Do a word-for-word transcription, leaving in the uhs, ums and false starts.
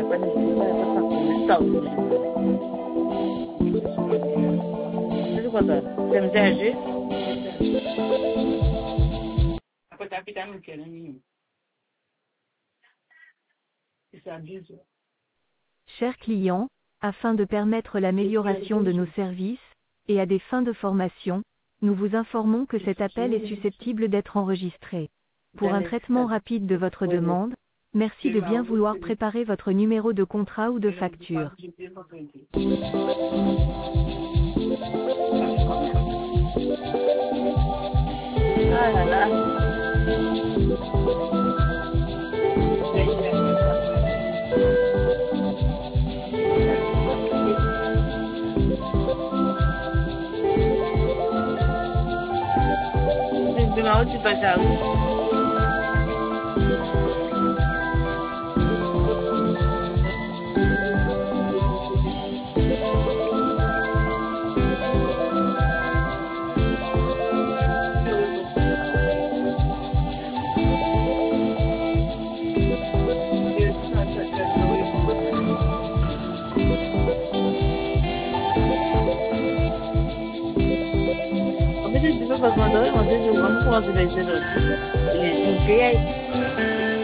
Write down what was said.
pas nécessaire, pas ça pour le temps. C'est quoi ça? C'est M C H? Après, t'as pris ta mutuelle, hein, c'est ça, dix heures. Chers clients, afin de permettre l'amélioration de nos services, et à des fins de formation, nous vous informons que cet appel est susceptible d'être enregistré. Pour un traitement rapide de votre demande, merci de bien vouloir préparer votre numéro de contrat ou de facture. Ah là là. C'est marrant, tu pas jaloux. En fait, je ne sais pas quoi dire, en fait, je vais vraiment commencer à essayer de... Et je vais